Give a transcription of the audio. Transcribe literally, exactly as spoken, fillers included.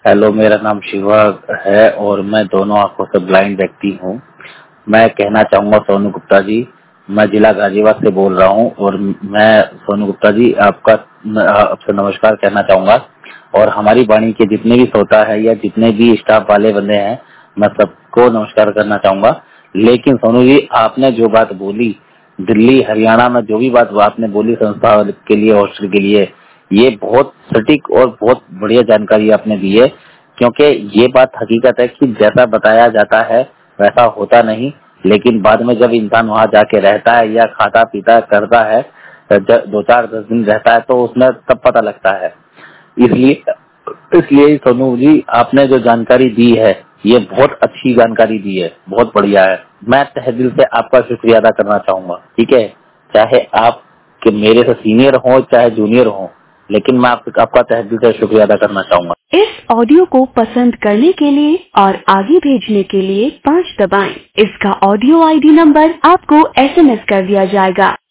Hello, मेरा नाम शिवा है और मैं दोनों आंखों से ब्लाइंड व्यक्ति हूँ। मैं कहना चाहूँगा सोनू गुप्ता जी, मैं जिला गाजियाबाद से बोल रहा हूँ और मैं सोनू गुप्ता जी आपका आपसे नमस्कार कहना चाहूँगा और हमारी वाणी के जितने भी श्रोता है या जितने भी स्टाफ वाले बंदे हैं, मैं सबको नमस्कार करना चाहूँगा। लेकिन सोनू जी, आपने जो बात बोली, दिल्ली हरियाणा में जो भी बात आपने बोली संस्था के लिए, हॉस्टल के लिए, ये बहुत सटीक और बहुत बढ़िया जानकारी आपने दी है, क्योंकि ये बात हकीकत है कि जैसा बताया जाता है वैसा होता नहीं, लेकिन बाद में जब इंसान वहां जाके रहता है या खाता पीता करता है, दो चार दस दिन रहता है, तो उसमें तब पता लगता है। इसलिए इसलिए सोनू जी, आपने जो जानकारी दी है ये बहुत अच्छी जानकारी दी है, बहुत बढ़िया है। मैं तहे दिल से आपका शुक्रिया अदा करना चाहूंगा। ठीक है, चाहे आप कि मेरे से सीनियर हो चाहे जूनियर हो, लेकिन मैं आप, आपका तहे दिल से शुक्रिया अदा करना चाहूंगा। इस ऑडियो को पसंद करने के लिए और आगे भेजने के लिए पाँच दबाएं। इसका ऑडियो आईडी नंबर आपको एसएमएस कर दिया जाएगा।